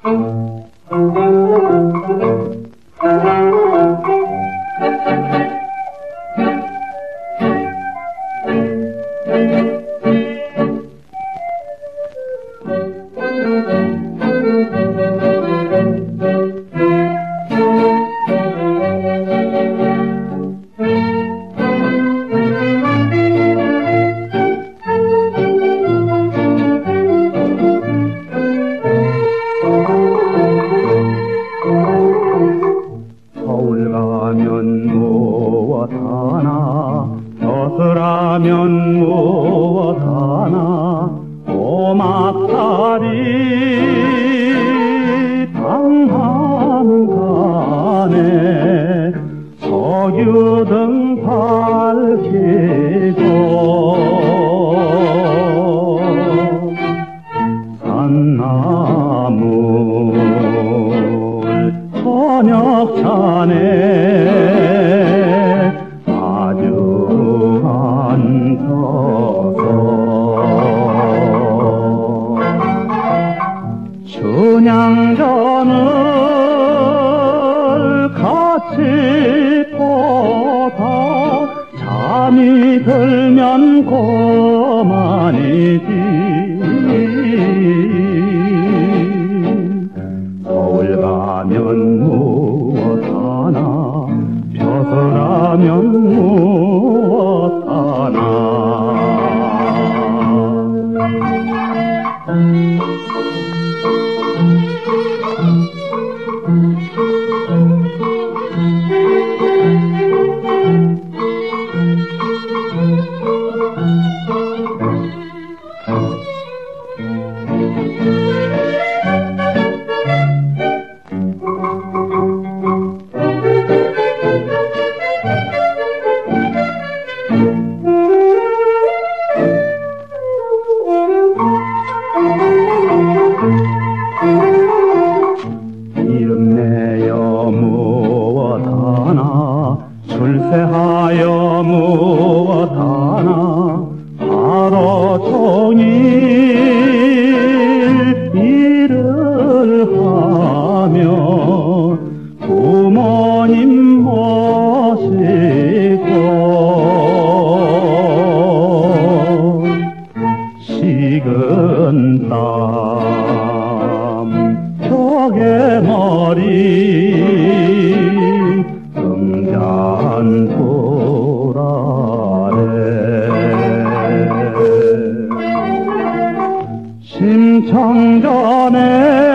서울 가면 무엇 하나, 벼슬하면 무엇 하나, 오막살이 당하는 간에 석유등 밝히고 산나물 저녁찬에 아주 앉아서 춘향전을 같이 보다 잠이 들면 고만이지. 서울 가면 무엇 하나, 벼슬하면 무엇 하나. 이름 내어 무엇 하나, 출세하여 무엇 하나, 하루 종일 일을 하며 부모님 모시고 식은 땀 벽에 머리 금잔불 아래 심청전에